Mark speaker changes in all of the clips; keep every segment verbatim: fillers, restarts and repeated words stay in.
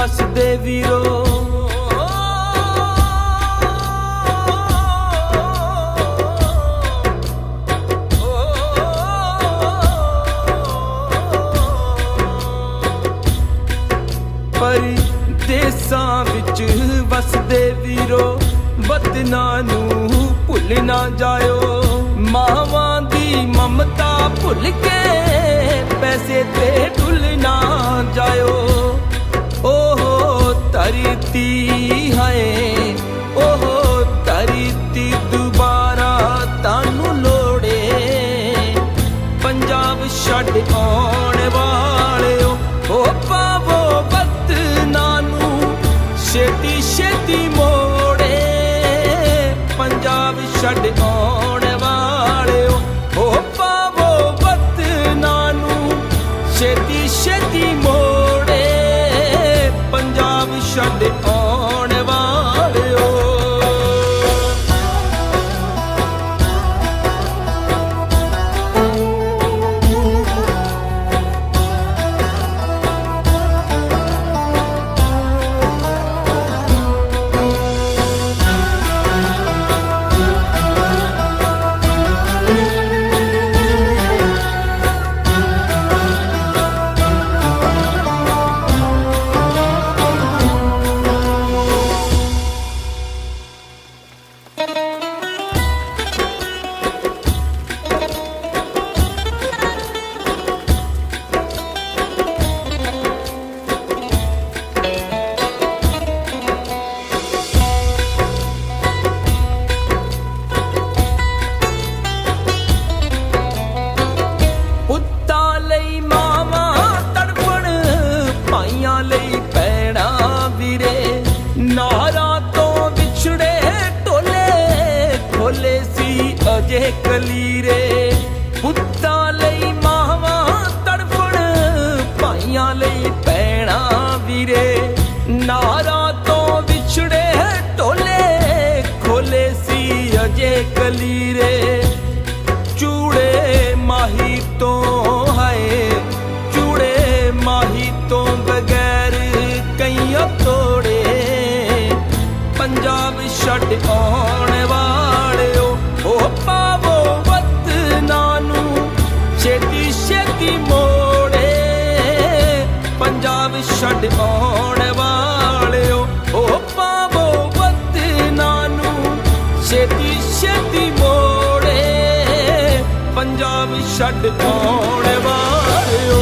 Speaker 1: ਵਸਦੇ ਵੀਰੋ। ਪਰਦੇਸਾਂ ਵਿੱਚ ਵਸਦੇ ਵੀਰੋ, ਵਤਨਾਂ ਨੂੰ ਭੁੱਲ ਨਾ ਜਾਇਓ। ਮਾਵਾਂ ਦੀ ਮਮਤਾ ਭੁੱਲ ਕੇ ਪੈਸੇ ਤੇ ਡੁੱਲ ਨਾ ਜਾਇਓ। ਓਹ ਧਰਤੀ ਹੈ, ਓਹ ਧਰਤੀ ਦੁਬਾਰਾ ਤੁਹਾਨੂੰ ਲੋੜੇ। ਪੰਜਾਬ ਛੱਡ ਆਉਣ ਵਾਲਿਓ, ਓ ਪਾਵੋ ਵਤਨਾਂ ਨੂੰ ਛੇਤੀ ਛੇਤੀ ਮੋੜੇ। ਪੰਜਾਬ ਛੱਡ ਆਉਣ ਵਾਲਿਓ, ਓ ਪਾਵੋ ਵਤਨਾਂ ਨੂੰ ਛੇਤੀ ਛੇਤੀ ਮੋੜੇ। ਪੰਜਾਬ ਛੱਡ ਆਉਣ ਵਾਲਿਓ। ਅਜੇ ਕਲੀਰੇ ਪੁੱਤਾਂ ਲਈ ਮਾਵਾਂ ਤੜਫਣ, ਭਾਈਆਂ ਲਈ ਭੈਣਾਂ ਵੀਰੇ। ਨਾਰਾਂ ਤੋਂ ਵਿਛੜੇ ਢੋਲੇ ਖੋਲੇ ਸੀ ਅਜੇ ਕਲੀਰੇ। ਚੂੜੇ ਮਾਹੀ ਤੋਂ ਹਾਏ, ਚੂੜੇ ਮਾਹੀ ਤੋਂ ਬਗੈਰ ਕਈਆਂ ਤੋੜੇ। ਪੰਜਾਬ ਛੱਡ ਆਉਣ ਵਾਲਿਓ, ਓ ਪਾਵੋ ਵਤਨਾਂ ਨੂੰ ਛੇਤੀ ਛੇਤੀ ਮੋੜੇ। ਪੰਜਾਬ ਛੱਡ ਆਉਣ ਵਾਲਿਓ, ਓ ਪਾਵੋ ਵਤਨਾਂ ਨੂੰ ਛੇਤੀ ਛੇਤੀ ਮੋੜੇ। ਪੰਜਾਬ ਛੱਡ ਆਉਣ ਵਾਲਿਓ।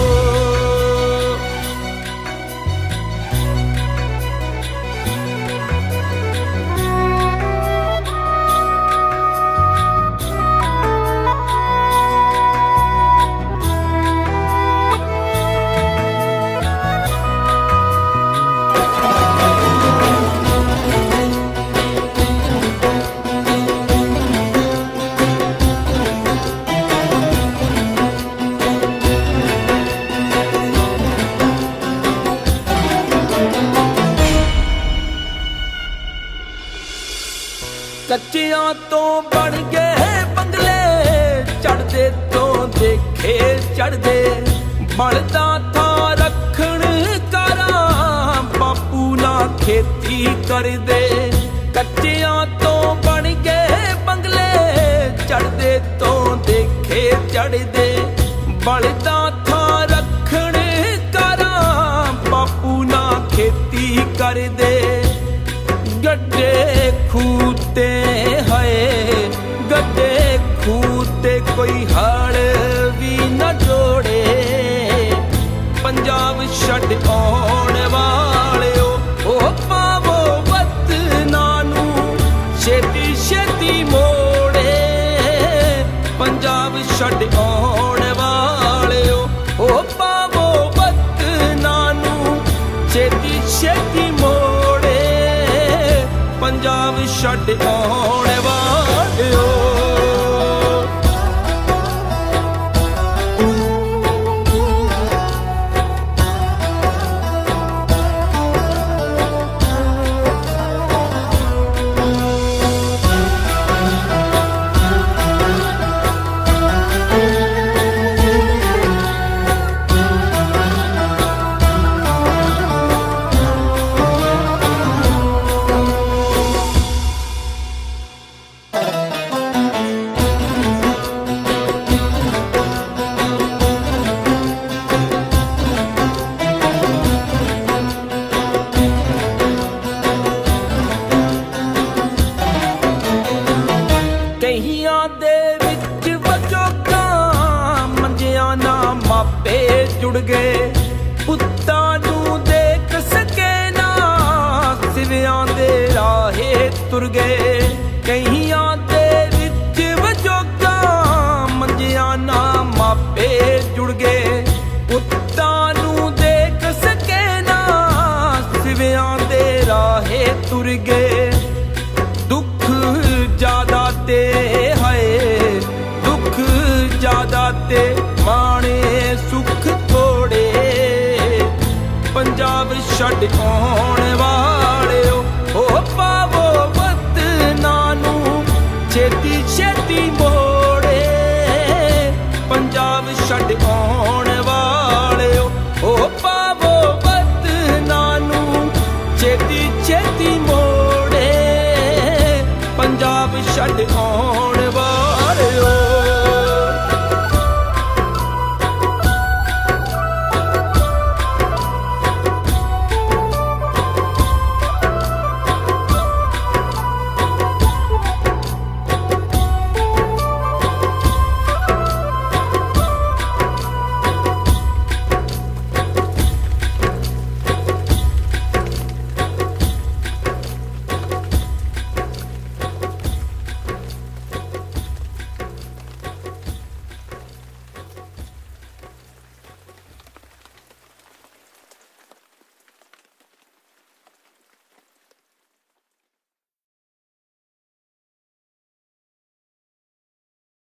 Speaker 1: ਕੱਚਿਆਂ ਤੋਂ ਬਣ ਗਏ ਬੰਗਲੇ, ਚੜ੍ਹਦੇ ਤੋਂ ਦੇਖੇ ਚੜ੍ਹਦੇ। ਬਲਦਾ ਥਾਂ ਰੱਖਣ ਕਾਰਾਂ, ਬਾਪੂ ਨਾ ਖੇਤੀ ਕਰਦੇ। ਕੱਚਿਆਂ ਤੋਂ ਬਣ ਗਏ ਬੰਗਲੇ, ਚੜ੍ਹਦੇ ਤੋਂ ਦੇਖੇ ਚੜ੍ਹਦੇ। ਬਲਦਾ ਥਾਂ ਰੱਖਣ ਕਾਰਾਂ, ਬਾਪੂ ਨਾ ਖੇਤੀ ਕਰਦੇ। ਗੱਡੇ ਖੂਤੇ ਹੈ, ਗੱਡੇ ਖੂਤੇ ਕੋਈ ਹਲ ਵੀ ਨਾ ਜੋੜੇ। ਪੰਜਾਬ ਛੱਡ ਆਉਣ ਵਾਲਿਓ, ਓ ਪਾਵੋ ਵਤਨਾਂ ਨੂੰ ਛੇਤੀ ਛੇਤੀ ਮੋੜੇ। ਪੰਜਾਬ ਛੱਡ ਆਉਣ ਵਾਲਿਓ, ਓ ਪਾਵੋ ਵਤਨਾਂ ਨੂੰ ਛੇਤੀ ਛੇਤੀ ਮੋੜੇ। ਪੰਜਾਬ ਛੱਡ ਆਉਣ ਵਾਲਿਓ। ਗਏ। ਪੁੱਤਾਂ ਨੂੰ ਦੇਖ ਸਕੇ ਨਾ ਸਿਵਿਆਂ ਦੇ ਰਾਹੇ ਤੁਰ ਗਏ। ਕਈਆਂ ਦੇ ਵਿੱਚ ਵਜੋਗਾ ਮੰਜਿਆਂ ਨਾ ਮਾਪੇ ਜੁੜ ਗਏ। ਪੁੱਤਾਂ ਨੂੰ ਦੇਖ ਸਕੇ ਨਾ ਸਿਵਿਆਂ ਦੇ ਰਾਹੇ ਤੁਰ ਗਏ। ਦੁੱਖ ਜ਼ਿਆਦਾ ਤੇ ਹਾਏ ਦੁੱਖ ਜ਼ਿਆਦਾ ਤੇ ਮਾਣੇ ਸੁੱਖ ਥੋੜੇ। ਪੰਜਾਬ ਛੱਡ ਆਉਣ ਵਾਲਿਓ ਹੋ ਪਾਵੋ ਵਤਨਾਂ ਨੂੰ ਛੇਤੀ ਛੇਤੀ ਮੋੜੇ। ਪੰਜਾਬ ਛੱਡ